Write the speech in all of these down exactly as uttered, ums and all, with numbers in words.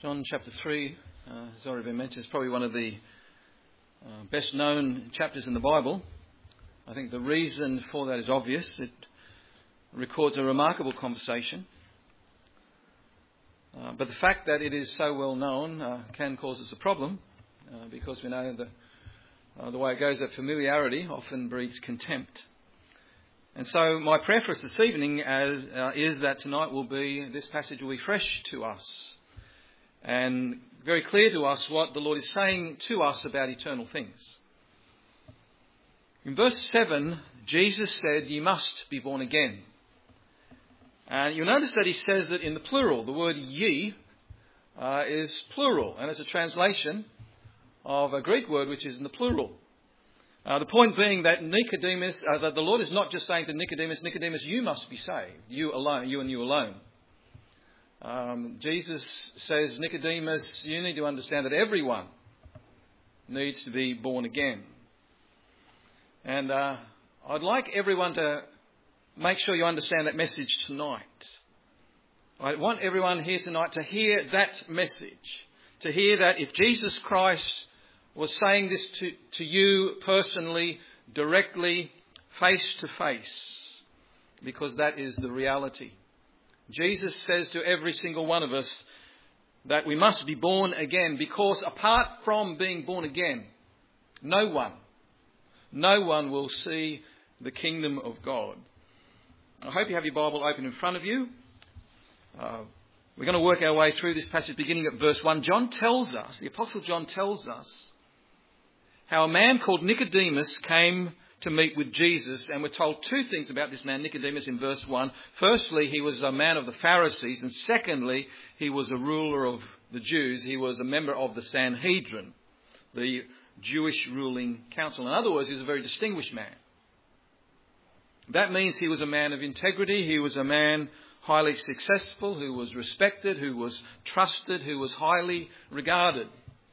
John chapter three, uh, has already been mentioned, is probably one of the uh, best known chapters in the Bible. I think the reason for that is obvious. It records a remarkable conversation. Uh, but the fact that it is so well known uh, can cause us a problem uh, because we know that uh, the way it goes, that familiarity often breeds contempt. And so my prayer for us this evening as, uh, is that tonight will be, this passage will be fresh to us and very clear to us what the Lord is saying to us about eternal things. In verse seven, Jesus said, "You must be born again." And you'll notice that he says it in the plural. The word ye uh, is plural, and it's a translation of a Greek word which is in the plural. Uh, the point being that Nicodemus, uh, that the Lord is not just saying to Nicodemus, Nicodemus, you must be saved, you alone, you and you alone. Um, Jesus says, Nicodemus, you need to understand that everyone needs to be born again. And uh, I'd like everyone to make sure you understand that message tonight. I want everyone here tonight to hear that message, to hear that if Jesus Christ was saying this to, to you personally, directly, face to face, because that is the reality. Jesus says to every single one of us that we must be born again, because apart from being born again, no one, no one will see the kingdom of God. I hope you have your Bible open in front of you. Uh, we're going to work our way through this passage beginning at verse one. John tells us, the Apostle John tells us, how a man called Nicodemus came to meet with Jesus. And we're told two things about this man, Nicodemus, in verse one. Firstly, he was a man of the Pharisees. And secondly, he was a ruler of the Jews. He was a member of the Sanhedrin, the Jewish ruling council. In other words, he was a very distinguished man. That means he was a man of integrity. He was a man highly successful, who was respected, who was trusted, who was highly regarded.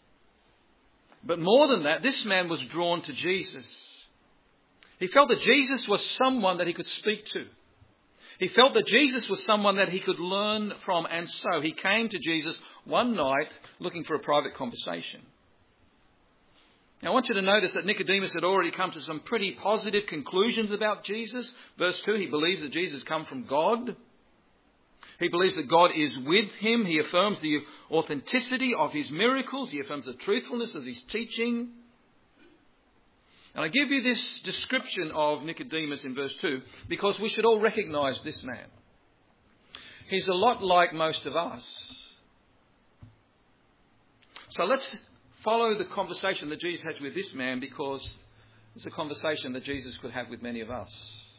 But more than that, this man was drawn to Jesus. He felt that Jesus was someone that he could speak to. He felt that Jesus was someone that he could learn from, and so he came to Jesus one night looking for a private conversation. Now, I want you to notice that Nicodemus had already come to some pretty positive conclusions about Jesus. Verse two, he believes that Jesus come from God. He believes that God is with him. He affirms the authenticity of his miracles. He affirms the truthfulness of his teaching. And I give you this description of Nicodemus in verse two because we should all recognize this man. He's a lot like most of us. So let's follow the conversation that Jesus has with this man, because it's a conversation that Jesus could have with many of us.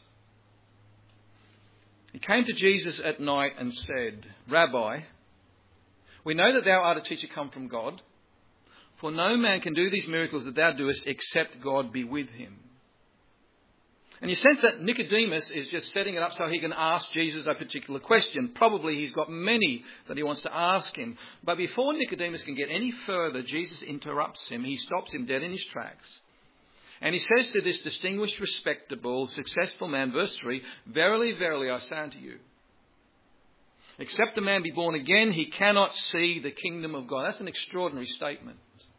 He came to Jesus at night and said, "Rabbi, we know that thou art a teacher come from God, for no man can do these miracles that thou doest except God be with him." And you sense that Nicodemus is just setting it up so he can ask Jesus a particular question. Probably he's got many that he wants to ask him. But before Nicodemus can get any further, Jesus interrupts him. He stops him dead in his tracks. And he says to this distinguished, respectable, successful man, verse three, "Verily, verily, I say unto you, except a man be born again, he cannot see the kingdom of God." That's an extraordinary statement.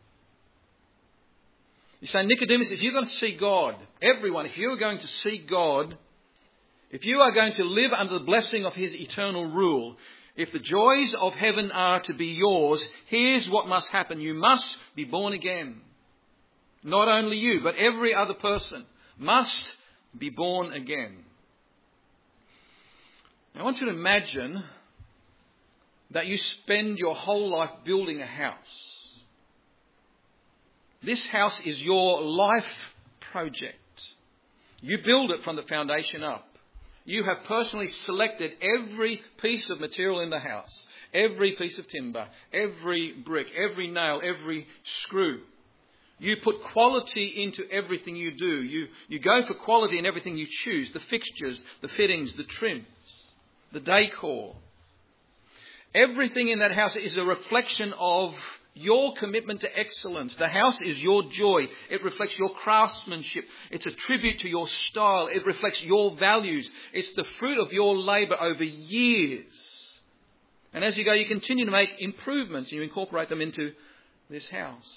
You say, Nicodemus, if you're going to see God, everyone, if you're going to see God, if you are going to live under the blessing of his eternal rule, if the joys of heaven are to be yours, here's what must happen. You must be born again. Not only you, but every other person must be born again. Now, I want you to imagine that you spend your whole life building a house. This house is your life project. You build it from the foundation up. You have personally selected every piece of material in the house, every piece of timber, every brick, every nail, every screw. You put quality into everything you do. You, you go for quality in everything you choose. The fixtures, the fittings, the trims, the decor. Everything in that house is a reflection of your commitment to excellence. The house is your joy. It reflects your craftsmanship. It's a tribute to your style. It reflects your values. It's the fruit of your labour over years. And as you go, you continue to make improvements. You incorporate them into this house.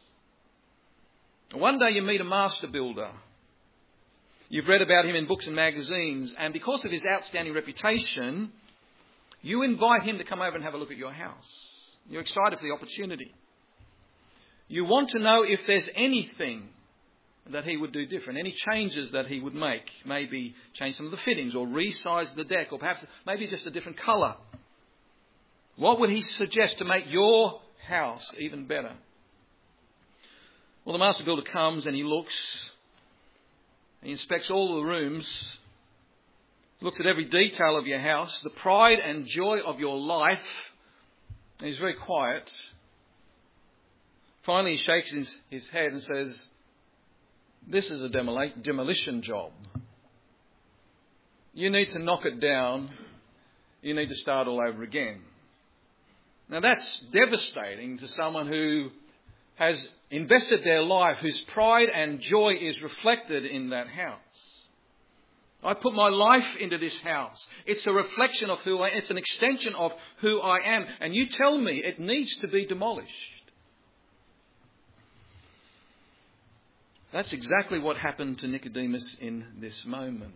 One day you meet a master builder. You've read about him in books and magazines. And because of his outstanding reputation, you invite him to come over and have a look at your house. You're excited for the opportunity. You want to know if there's anything that he would do different, any changes that he would make. Maybe change some of the fittings or resize the deck, or perhaps maybe just a different colour. What would he suggest to make your house even better? Well, the master builder comes and he looks, he inspects all the rooms, looks at every detail of your house, the pride and joy of your life, and he's very quiet. Finally, he shakes his, his head and says, "This is a demoli- demolition job. You need to knock it down. You need to start all over again." Now that's devastating to someone who has invested their life, whose pride and joy is reflected in that house. I put my life into this house. It's a reflection of who I am. It's an extension of who I am. And you tell me it needs to be demolished. That's exactly what happened to Nicodemus in this moment.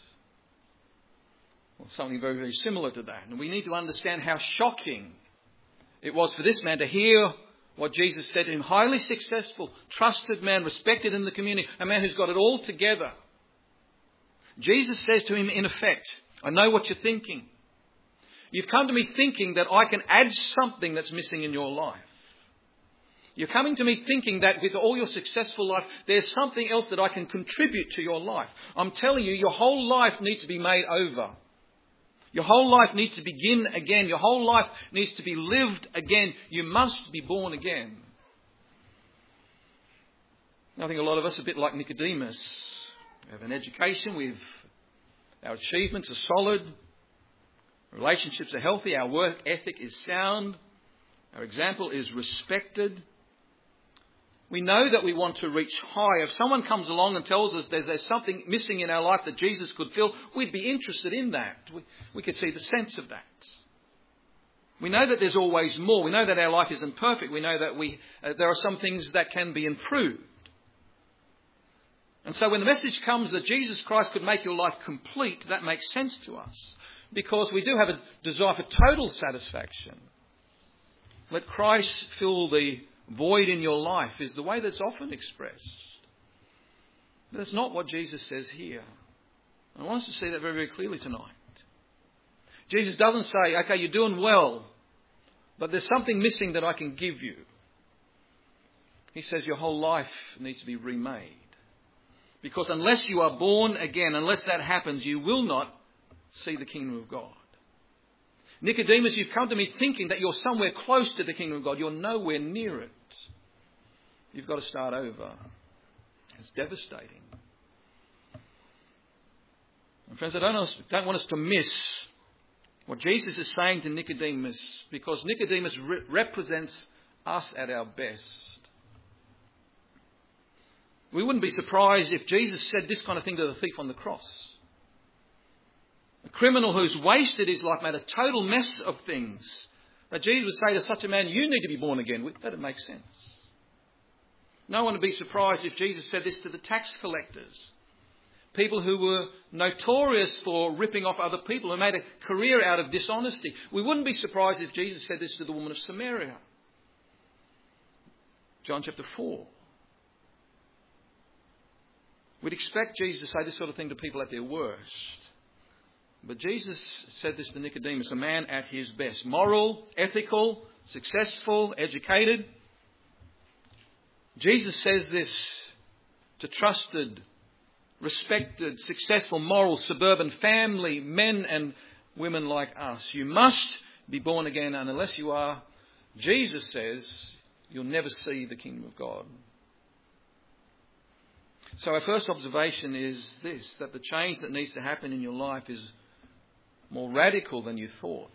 Well, something very, very similar to that. And we need to understand how shocking it was for this man to hear what Jesus said to him. Highly successful, trusted man, respected in the community, a man who's got it all together. Jesus says to him, in effect, "I know what you're thinking. You've come to me thinking that I can add something that's missing in your life. You're coming to me thinking that with all your successful life, there's something else that I can contribute to your life. I'm telling you, your whole life needs to be made over. Your whole life needs to begin again. Your whole life needs to be lived again. You must be born again." I think a lot of us are a bit like Nicodemus. We have an education, we've, our achievements are solid, relationships are healthy, our work ethic is sound, our example is respected. We know that we want to reach high. If someone comes along and tells us there's, there's something missing in our life that Jesus could fill, we'd be interested in that. We, we could see the sense of that. We know that there's always more. We know that our life isn't perfect. We know that we uh, there are some things that can be improved. And so when the message comes that Jesus Christ could make your life complete, that makes sense to us. Because we do have a desire for total satisfaction. Let Christ fill the void in your life is the way that's often expressed. But that's not what Jesus says here. I want us to see that very, very clearly tonight. Jesus doesn't say, "Okay, you're doing well, but there's something missing that I can give you." He says your whole life needs to be remade. Because unless you are born again, unless that happens, you will not see the kingdom of God. Nicodemus, you've come to me thinking that you're somewhere close to the kingdom of God. You're nowhere near it. You've got to start over. It's devastating. And friends, I don't, don't want us to miss what Jesus is saying to Nicodemus, because Nicodemus re- represents us at our best. We wouldn't be surprised if Jesus said this kind of thing to the thief on the cross. A criminal who's wasted his life, made a total mess of things. But Jesus would say to such a man, "You need to be born again." That would make sense. No one would be surprised if Jesus said this to the tax collectors. People who were notorious for ripping off other people, who made a career out of dishonesty. We wouldn't be surprised if Jesus said this to the woman of Samaria. John chapter four. We'd expect Jesus to say this sort of thing to people at their worst. But Jesus said this to Nicodemus, a man at his best. Moral, ethical, successful, educated. Jesus says this to trusted, respected, successful, moral, suburban family, men and women like us. You must be born again, and unless you are, Jesus says, you'll never see the kingdom of God. So our first observation is this, that the change that needs to happen in your life is more radical than you thought.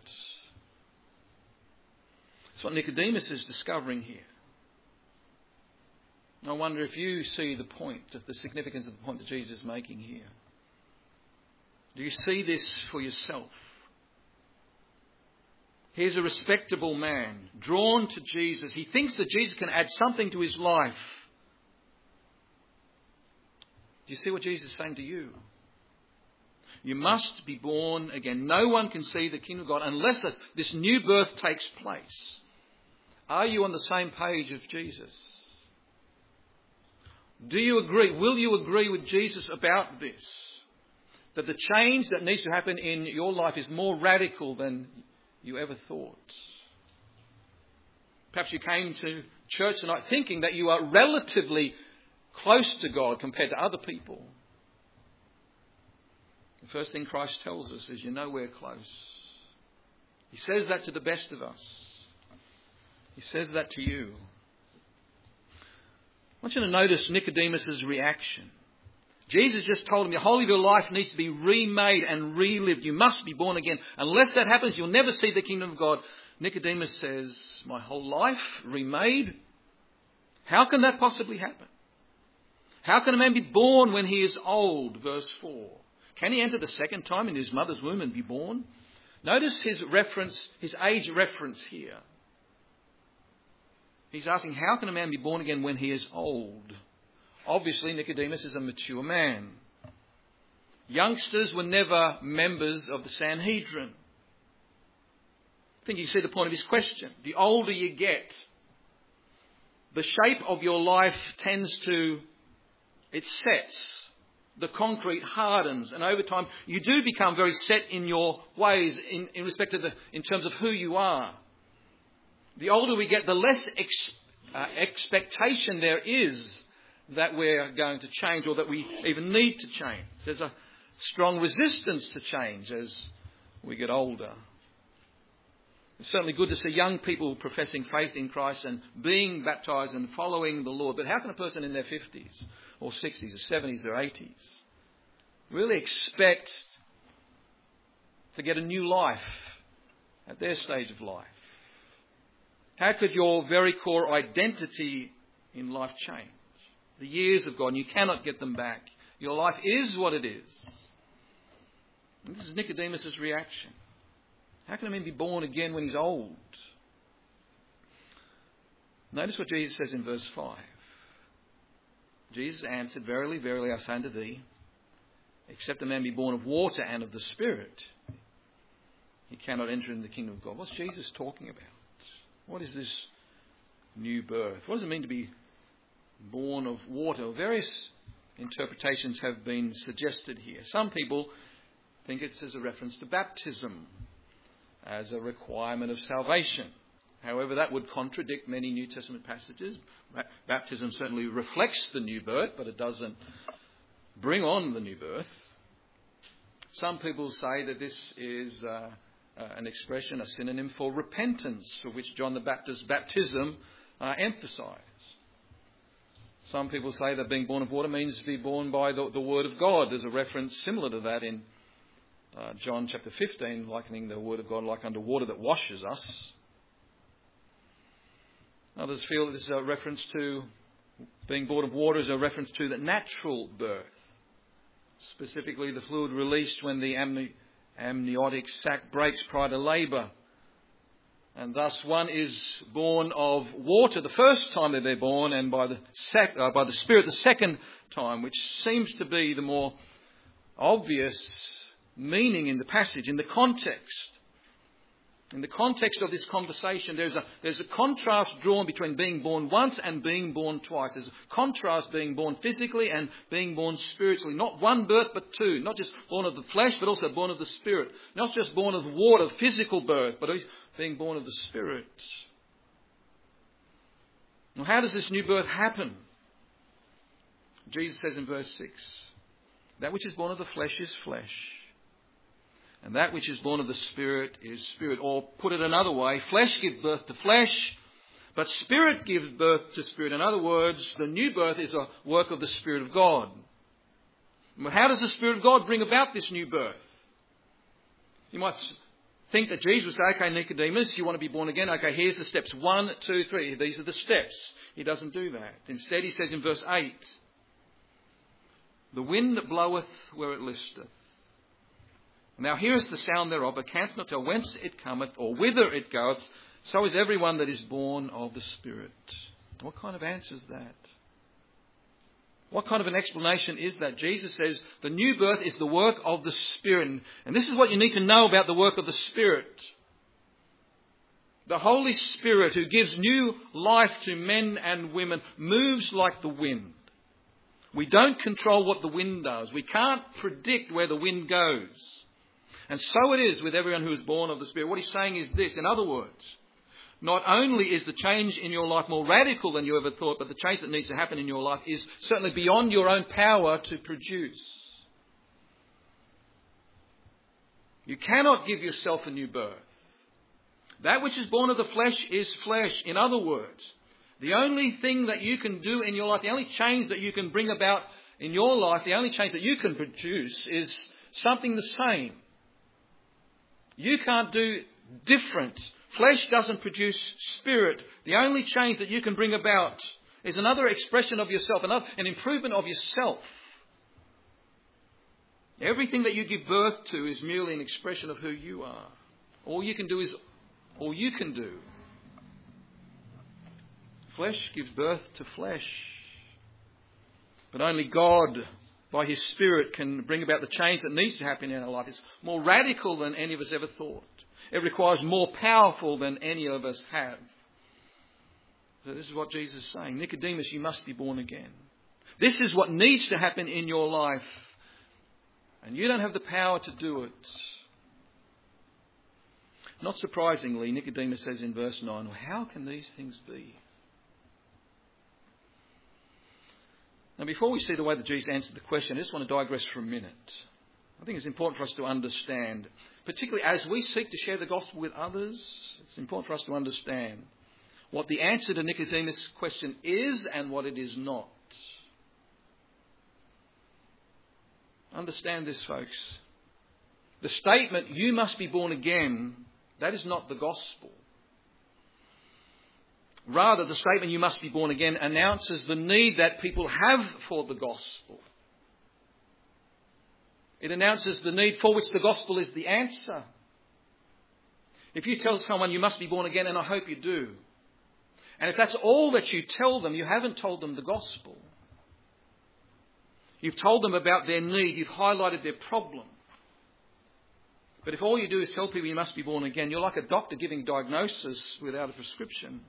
That's what Nicodemus is discovering here. I wonder if you see the point, of the significance of the point that Jesus is making here. Do you see this for yourself? Here's a respectable man, drawn to Jesus. He thinks that Jesus can add something to his life. Do you see what Jesus is saying to you? You must be born again. No one can see the kingdom of God unless this new birth takes place. Are you on the same page of Jesus? Do you agree? Will you agree with Jesus about this? That the change that needs to happen in your life is more radical than you ever thought. Perhaps you came to church tonight thinking that you are relatively close to God compared to other people. The first thing Christ tells us is you're nowhere close. He says that to the best of us. He says that to you. I want you to notice Nicodemus' reaction. Jesus just told him the whole of your life needs to be remade and relived. You must be born again. Unless that happens, you'll never see the kingdom of God. Nicodemus says, my whole life remade? How can that possibly happen? How can a man be born when he is old? Verse four. Can he enter the second time in his mother's womb and be born? Notice his reference, his age reference here. He's asking, how can a man be born again when he is old? Obviously, Nicodemus is a mature man. Youngsters were never members of the Sanhedrin. I think you see the point of his question. The older you get, the shape of your life tends to, it sets. The concrete hardens, and over time you do become very set in your ways in, in respect to the, in terms of who you are. The older we get, the less ex, uh, expectation there is that we're going to change or that we even need to change. There's a strong resistance to change as we get older. It's certainly good to see young people professing faith in Christ and being baptised and following the Lord. But how can a person in their fifties or sixties or seventies or eighties really expect to get a new life at their stage of life? How could your very core identity in life change? The years have gone. You cannot get them back. Your life is what it is. And this is Nicodemus' reaction. How can a man be born again when he's old? Notice what Jesus says in verse five. Jesus answered, verily, verily, I say unto thee, except a man be born of water and of the Spirit, he cannot enter into the kingdom of God. What's Jesus talking about? What is this new birth? What does it mean to be born of water? Well, various interpretations have been suggested here. Some people think it's as a reference to baptism, as a requirement of salvation. However, that would contradict many New Testament passages. Baptism certainly reflects the new birth, but it doesn't bring on the new birth. Some people say that this is uh, uh, an expression, a synonym for repentance, for which John the Baptist's baptism uh, emphasised. Some people say that being born of water means to be born by the, the Word of God. There's a reference similar to that in uh, John chapter fifteen, likening the Word of God like unto water that washes us. Others feel that this is a reference to being born of water is a reference to the natural birth. Specifically, the fluid released when the amni- amniotic sac breaks prior to labour. And thus one is born of water the first time that they're born, and by the, sec- uh, by the Spirit the second time, which seems to be the more obvious meaning in the passage, in the context. In the context of this conversation, there's a, there's a contrast drawn between being born once and being born twice. There's a contrast being born physically and being born spiritually. Not one birth, but two. Not just born of the flesh, but also born of the Spirit. Not just born of water, physical birth, but being born of the Spirit. Now, how does this new birth happen? Jesus says in verse six, that which is born of the flesh is flesh, and that which is born of the Spirit is spirit. Or put it another way, flesh gives birth to flesh, but Spirit gives birth to spirit. In other words, the new birth is a work of the Spirit of God. But how does the Spirit of God bring about this new birth? You might think that Jesus would say, okay, Nicodemus, you want to be born again? Okay, here's the steps. One, two, three. These are the steps. He doesn't do that. Instead, he says in verse eight, the wind bloweth where it listeth, Now hearest the sound thereof, but canst not tell whence it cometh, or whither it goeth. So is everyone that is born of the Spirit. What kind of answer is that? What kind of an explanation is that? Jesus says the new birth is the work of the Spirit. And this is what you need to know about the work of the Spirit. The Holy Spirit, who gives new life to men and women, moves like the wind. We don't control what the wind does. We can't predict where the wind goes. And so it is with everyone who is born of the Spirit. What he's saying is this, in other words, not only is the change in your life more radical than you ever thought, but the change that needs to happen in your life is certainly beyond your own power to produce. You cannot give yourself a new birth. That which is born of the flesh is flesh. In other words, the only thing that you can do in your life, the only change that you can bring about in your life, the only change that you can produce is something the same. You can't do different. Flesh doesn't produce spirit. The only change that you can bring about is another expression of yourself, another, an improvement of yourself. Everything that you give birth to is merely an expression of who you are. All you can do is all you can do. Flesh gives birth to flesh. But only God, by His Spirit, can bring about the change that needs to happen in our life. It's more radical than any of us ever thought. It requires more powerful than any of us have. So this is what Jesus is saying. Nicodemus, you must be born again. This is what needs to happen in your life. And you don't have the power to do it. Not surprisingly, Nicodemus says in verse nine, well, how can these things be? Now, before we see the way that Jesus answered the question, I just want to digress for a minute. I think it's important for us to understand, particularly as we seek to share the gospel with others, it's important for us to understand what the answer to Nicodemus' question is and what it is not. Understand this, folks. The statement, you must be born again, that is not the gospel. Rather, the statement, you must be born again, announces the need that people have for the gospel. It announces the need for which the gospel is the answer. If you tell someone you must be born again, and I hope you do, and if that's all that you tell them, you haven't told them the gospel. You've told them about their need. You've highlighted their problem. But if all you do is tell people you must be born again, you're like a doctor giving diagnosis without a prescription.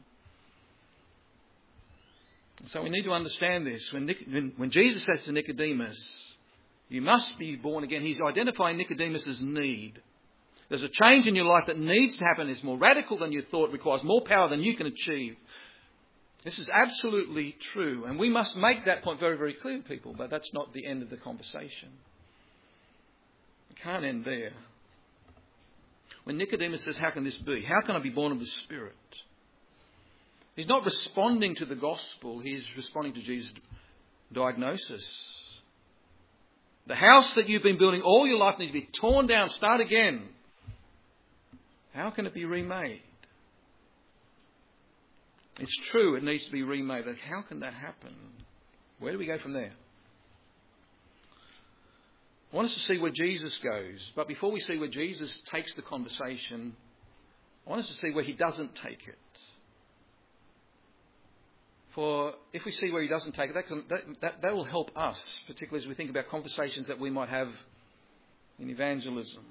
And so we need to understand this. When, Nic- when, when Jesus says to Nicodemus, you must be born again, he's identifying Nicodemus' need. There's a change in your life that needs to happen. It's more radical than you thought. It requires more power than you can achieve. This is absolutely true. And we must make that point very, very clear to people. But that's not the end of the conversation. It can't end there. When Nicodemus says, how can this be? How can I be born of the Spirit? He's not responding to the gospel. He's responding to Jesus' diagnosis. The house that you've been building all your life needs to be torn down. Start again. How can it be remade? It's true, it needs to be remade. But how can that happen? Where do we go from there? I want us to see where Jesus goes. But before we see where Jesus takes the conversation, I want us to see where he doesn't take it. For if we see where he doesn't take it, that, can, that, that, that will help us, particularly as we think about conversations that we might have in evangelism.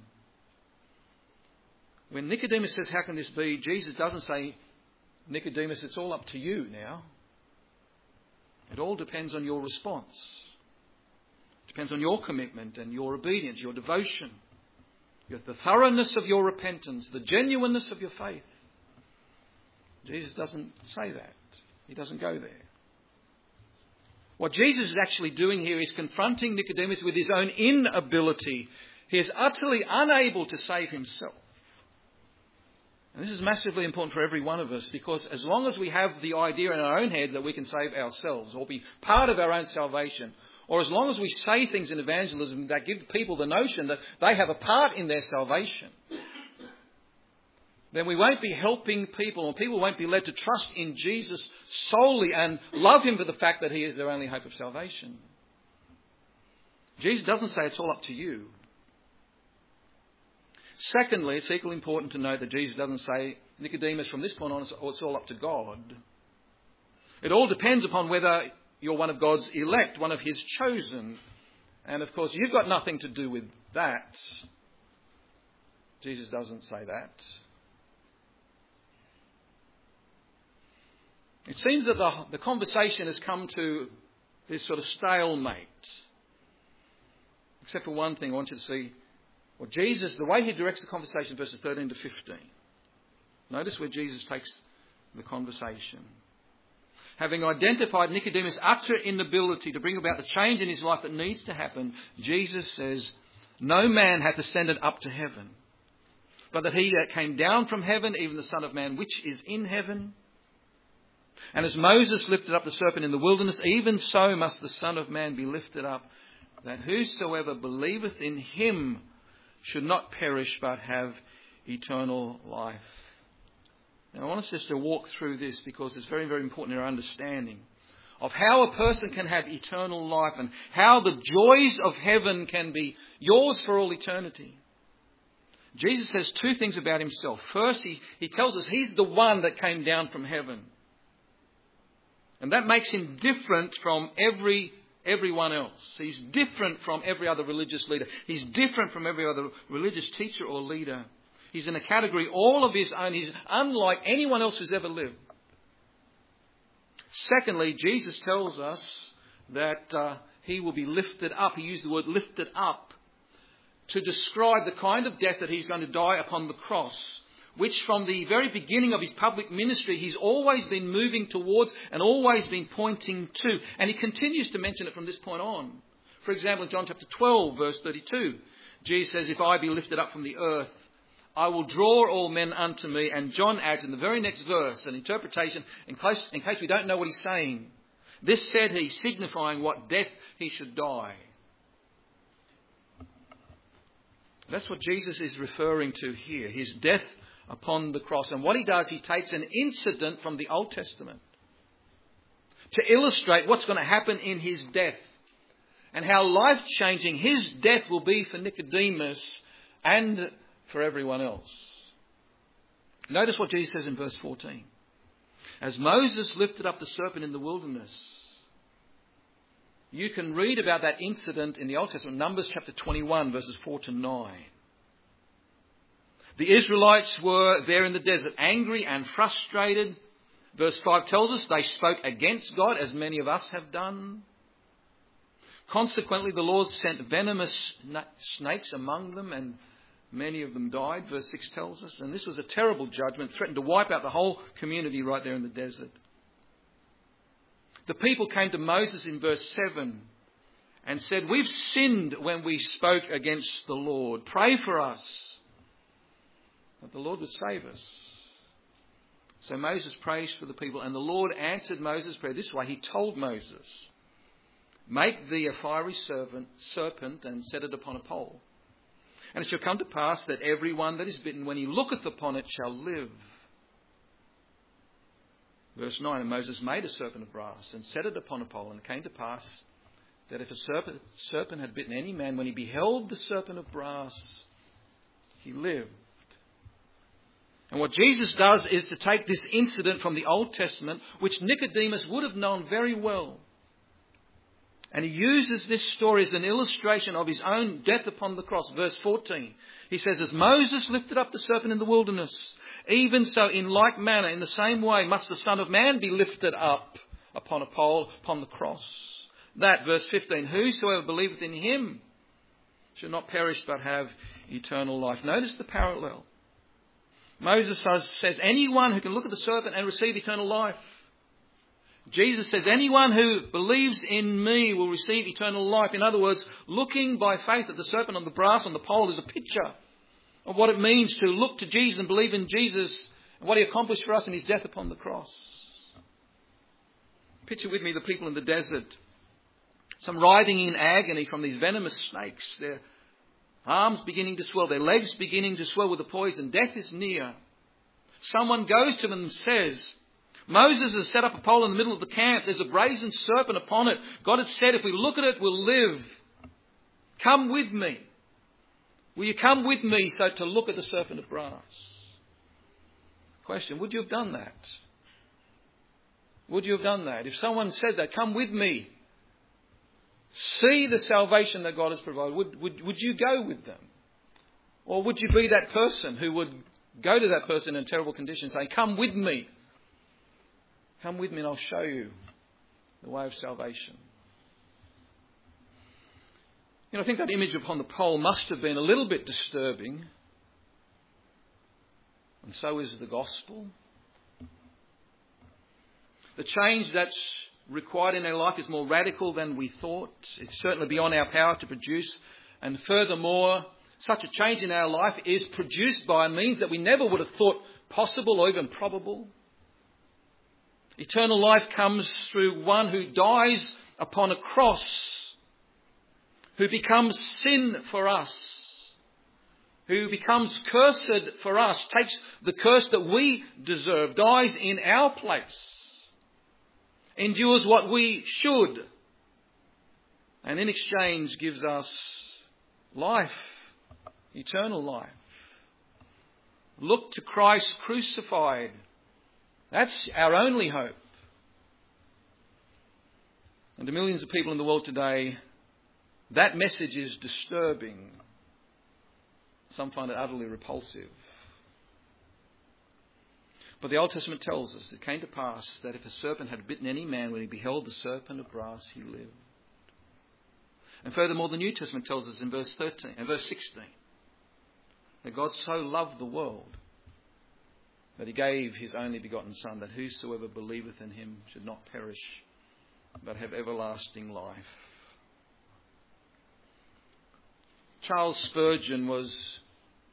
When Nicodemus says, how can this be? Jesus doesn't say, Nicodemus, it's all up to you now. It all depends on your response. It depends on your commitment and your obedience, your devotion, your, the thoroughness of your repentance, the genuineness of your faith. Jesus doesn't say that. He doesn't go there. What Jesus is actually doing here is confronting Nicodemus with his own inability. He is utterly unable to save himself. And this is massively important for every one of us, because as long as we have the idea in our own head that we can save ourselves or be part of our own salvation, or as long as we say things in evangelism that give people the notion that they have a part in their salvation, then we won't be helping people, or people won't be led to trust in Jesus solely and love him for the fact that he is their only hope of salvation. Jesus doesn't say it's all up to you. Secondly, it's equally important to note that Jesus doesn't say, Nicodemus, from this point on, it's all up to God. It all depends upon whether you're one of God's elect, one of his chosen. And of course, you've got nothing to do with that. Jesus doesn't say that. It seems that the, the conversation has come to this sort of stalemate. Except for one thing, I want you to see, well, Jesus, the way he directs the conversation, verses thirteen to fifteen. Notice where Jesus takes the conversation. Having identified Nicodemus' utter inability to bring about the change in his life that needs to happen, Jesus says, no man hath ascended up to heaven, but that he that came down from heaven, even the Son of Man, which is in heaven. And as Moses lifted up the serpent in the wilderness, even so must the Son of Man be lifted up, that whosoever believeth in him should not perish, but have eternal life. Now I want us just to walk through this because it's very, very important in our understanding of how a person can have eternal life and how the joys of heaven can be yours for all eternity. Jesus says two things about himself. First, he, he tells us he's the one that came down from heaven. And that makes him different from every everyone else. He's different from every other religious leader. He's different from every other religious teacher or leader. He's in a category all of his own. He's unlike anyone else who's ever lived. Secondly, Jesus tells us that uh, he will be lifted up. He used the word lifted up to describe the kind of death that he's going to die upon the cross, which from the very beginning of his public ministry, he's always been moving towards and always been pointing to. And he continues to mention it from this point on. For example, in John chapter twelve, verse thirty-two, Jesus says, if I be lifted up from the earth, I will draw all men unto me. And John adds in the very next verse an interpretation, in case, in case we don't know what he's saying. This said he, signifying what death he should die. That's what Jesus is referring to here, his death upon the cross. And what he does, he takes an incident from the Old Testament to illustrate what's going to happen in his death and how life-changing his death will be for Nicodemus and for everyone else. Notice what Jesus says in verse fourteen. As Moses lifted up the serpent in the wilderness. You can read about that incident in the Old Testament, Numbers chapter twenty-one, verses four to nine. The Israelites were there in the desert, angry and frustrated. Verse five tells us they spoke against God, as many of us have done. Consequently, the Lord sent venomous snakes among them, and many of them died, verse six tells us. And this was a terrible judgment, threatened to wipe out the whole community right there in the desert. The people came to Moses in verse seven and said, we've sinned when we spoke against the Lord. Pray for us that the Lord would save us. So Moses prays for the people, and the Lord answered Moses' prayer this way. He told Moses, make thee a fiery serpent, serpent and set it upon a pole. And it shall come to pass that every one that is bitten, when he looketh upon it, shall live. Verse nine, and Moses made a serpent of brass and set it upon a pole. And it came to pass that if a serpent, serpent had bitten any man, when he beheld the serpent of brass, he lived. And what Jesus does is to take this incident from the Old Testament, which Nicodemus would have known very well. And he uses this story as an illustration of his own death upon the cross. Verse fourteen, he says, as Moses lifted up the serpent in the wilderness, even so in like manner, in the same way, must the Son of Man be lifted up upon a pole, upon the cross. That, verse fifteen, whosoever believeth in him shall not perish but have eternal life. Notice the parallel. Moses says, anyone who can look at the serpent and receive eternal life. Jesus says, anyone who believes in me will receive eternal life. In other words, looking by faith at the serpent on the brass on the pole is a picture of what it means to look to Jesus and believe in Jesus and what he accomplished for us in his death upon the cross. Picture with me the people in the desert. Some writhing in agony from these venomous snakes. Their arms beginning to swell, their legs beginning to swell with the poison. Death is near. Someone goes to them and says, Moses has set up a pole in the middle of the camp. There's a brazen serpent upon it. God has said, if we look at it, we'll live. Come with me. Will you come with me so to look at the serpent of brass? Question, would you have done that? Would you have done that? If someone said that, come with me, see the salvation that God has provided, would, would, would you go with them? Or would you be that person who would go to that person in terrible conditions saying, come with me. Come with me and I'll show you the way of salvation. You know, I think that image upon the pole must have been a little bit disturbing. And so is the gospel. The change that's required in our life is more radical than we thought. It's certainly beyond our power to produce. And furthermore, such a change in our life is produced by a means that we never would have thought possible or even probable. Eternal life comes through one who dies upon a cross, who becomes sin for us, who becomes cursed for us, takes the curse that we deserve, dies in our place, endures what we should, and in exchange gives us life, eternal life. Look to Christ crucified. That's our only hope. And to millions of people in the world today, that message is disturbing. Some find it utterly repulsive. But the Old Testament tells us it came to pass that if a serpent had bitten any man, when he beheld the serpent of brass, he lived. And furthermore, the New Testament tells us in verse thirteen and verse sixteen that God so loved the world that he gave his only begotten Son, that whosoever believeth in him should not perish, but have everlasting life. Charles Spurgeon was,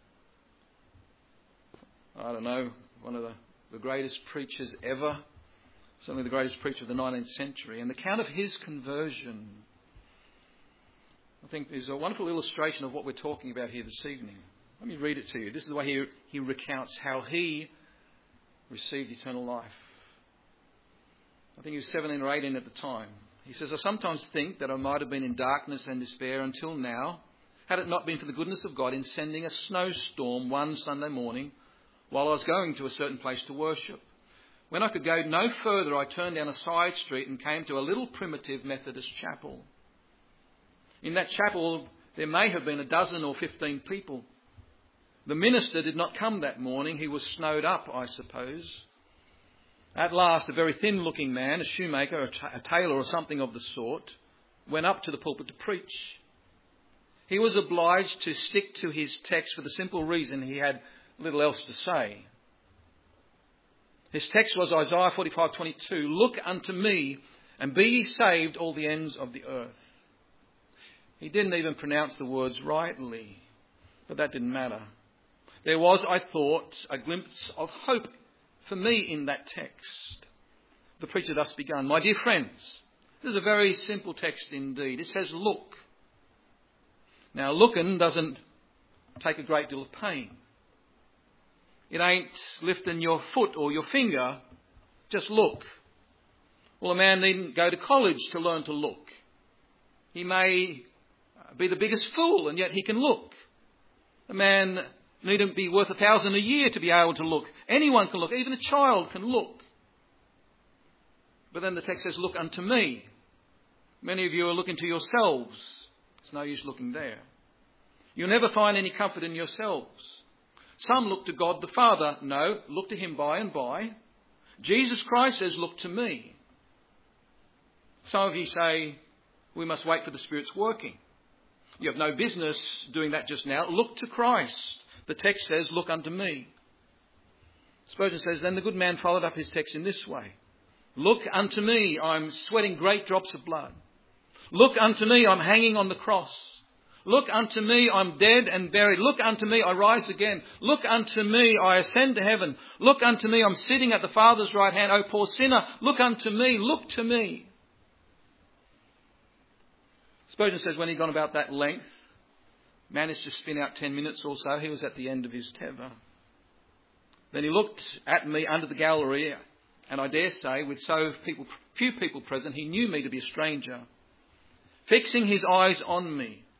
I don't know, one of the, the greatest preachers ever, certainly the greatest preacher of the nineteenth century. And the account of his conversion, I think, is a wonderful illustration of what we're talking about here this evening. Let me read it to you. This is the way he, he recounts how he received eternal life. I think he was seventeen or eighteen at the time. He says, I sometimes think that I might have been in darkness and despair until now, had it not been for the goodness of God in sending a snowstorm one Sunday morning while I was going to a certain place to worship. When I could go no further, I turned down a side street and came to a little primitive Methodist chapel. In that chapel, there may have been a dozen or fifteen people. The minister did not come that morning. He was snowed up, I suppose. At last, a very thin-looking man, a shoemaker, a, t- a tailor or something of the sort, went up to the pulpit to preach. He was obliged to stick to his text for the simple reason he had little else to say. His text was Isaiah forty-five twenty-two, Look unto me, and be ye saved, all the ends of the earth. He didn't even pronounce the words rightly, but that didn't matter. There was, I thought, a glimpse of hope for me in that text. The preacher thus began, My dear friends, this is a very simple text indeed. It says, look. Now, looking doesn't take a great deal of pain. It ain't lifting your foot or your finger. Just look. Well, a man needn't go to college to learn to look. He may be the biggest fool, and yet he can look. A man needn't be worth a thousand a year to be able to look. Anyone can look. Even a child can look. But then the text says, look unto me. Many of you are looking to yourselves. It's no use looking there. You'll never find any comfort in yourselves. Some look to God the Father. No, look to him by and by. Jesus Christ says, look to me. Some of you say, we must wait for the Spirit's working. You have no business doing that just now. Look to Christ. The text says, look unto me. Spurgeon says, then the good man followed up his text in this way. Look unto me, I'm sweating great drops of blood. Look unto me, I'm hanging on the cross. Look unto me, I'm dead and buried. Look unto me, I rise again. Look unto me, I ascend to heaven. Look unto me, I'm sitting at the Father's right hand. O poor sinner, look unto me, look to me. Spurgeon says when he'd gone about that length, managed to spin out ten minutes or so, he was at the end of his tether. Then he looked at me under the gallery, and I dare say, with so people, few people present, he knew me to be a stranger. Fixing his eyes on me,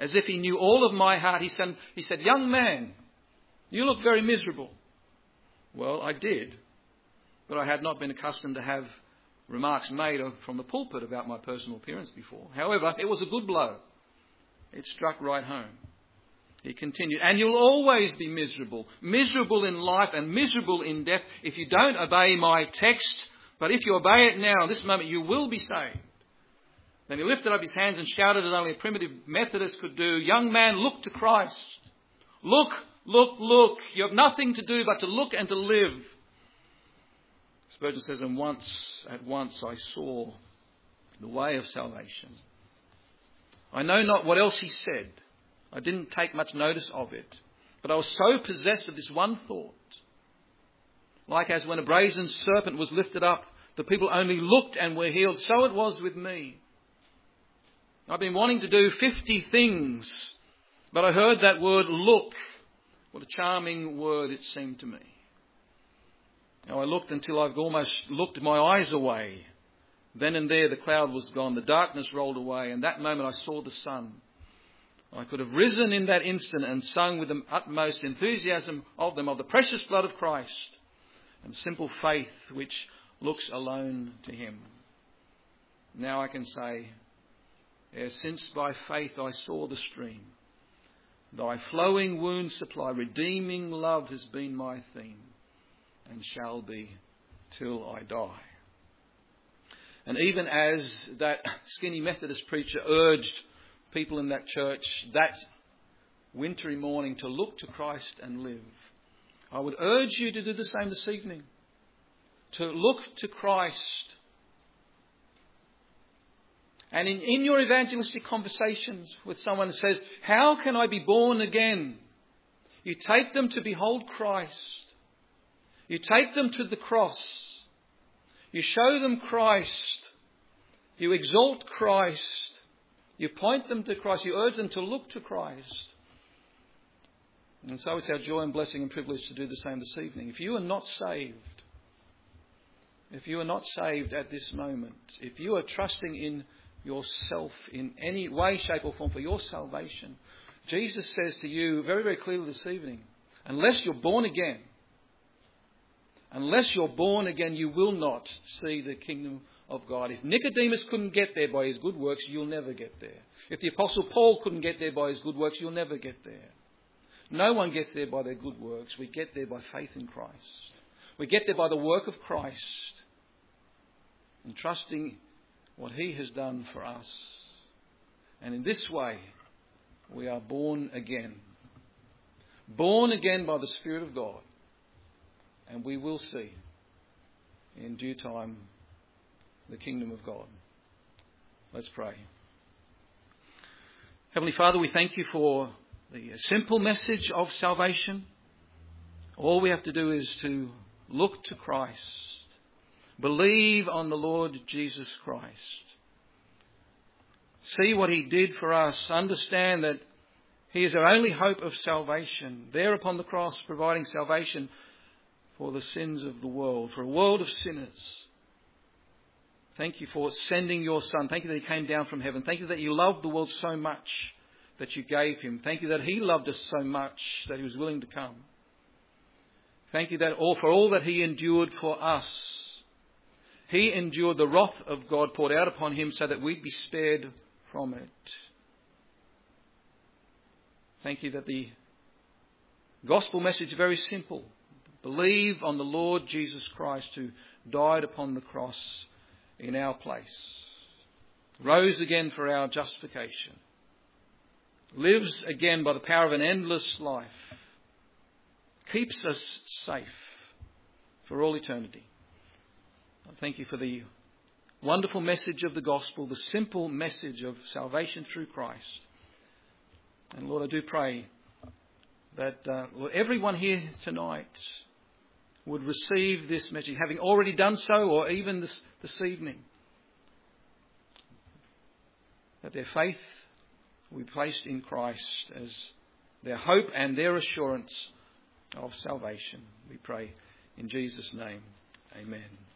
As if he knew all of my heart, he said, he said, "Young man, you look very miserable." Well, I did, but I had not been accustomed to have remarks made from the pulpit about my personal appearance before. However, it was a good blow. It struck right home. He continued, "And you'll always be miserable, miserable in life and miserable in death if you don't obey my text. But if you obey it now, this moment, you will be saved." Then he lifted up his hands and shouted as only a primitive Methodist could do, "Young man, look to Christ. Look, look, look. You have nothing to do but to look and to live." Spurgeon says, "And once, at once, I saw the way of salvation." I know not what else he said. I didn't take much notice of it. But I was so possessed of this one thought. Like as when a brazen serpent was lifted up, the people only looked and were healed. So it was with me. I've been wanting to do fifty things, but I heard that word look. What a charming word it seemed to me. Now I looked until I've almost looked my eyes away. Then and there the cloud was gone, the darkness rolled away, and that moment I saw the sun. I could have risen in that instant and sung with the utmost enthusiasm of them of the precious blood of Christ and simple faith which looks alone to him. Now I can say, ere since by faith I saw the stream, thy flowing wound supply, redeeming love has been my theme and shall be till I die. And even as that skinny Methodist preacher urged people in that church that wintry morning to look to Christ and live, I would urge you to do the same this evening. To look to Christ. And in, in your evangelistic conversations with someone who says, "How can I be born again?" You take them to behold Christ. You take them to the cross. You show them Christ. You exalt Christ. You point them to Christ. You urge them to look to Christ. And so it's our joy and blessing and privilege to do the same this evening. If you are not saved, if you are not saved at this moment, if you are trusting in yourself in any way, shape or form for your salvation, Jesus says to you very, very clearly this evening, unless you're born again, unless you're born again, you will not see the kingdom of God. If Nicodemus couldn't get there by his good works, you'll never get there. If the Apostle Paul couldn't get there by his good works, you'll never get there. No one gets there by their good works. We get there by faith in Christ. We get there by the work of Christ and trusting what he has done for us. And in this way, we are born again. Born again by the Spirit of God. And we will see in due time the kingdom of God. Let's pray. Heavenly Father, we thank you for the simple message of salvation. All we have to do is to look to Christ. Believe on the Lord Jesus Christ. See what he did for us. Understand that he is our only hope of salvation. There upon the cross, providing salvation for the sins of the world, for a world of sinners. Thank you for sending your Son. Thank you that he came down from heaven. Thank you that you loved the world so much that you gave him. Thank you that he loved us so much that he was willing to come. Thank you that all for all that he endured for us. He endured the wrath of God poured out upon him so that we'd be spared from it. Thank you that the gospel message is very simple. Believe on the Lord Jesus Christ who died upon the cross in our place. Rose again for our justification. Lives again by the power of an endless life. Keeps us safe for all eternity. I thank you for the wonderful message of the gospel, the simple message of salvation through Christ. And Lord, I do pray that uh, Lord, everyone here tonight would receive this message, having already done so, or even this, this evening. That their faith will be placed in Christ as their hope and their assurance of salvation. We pray in Jesus' name. Amen.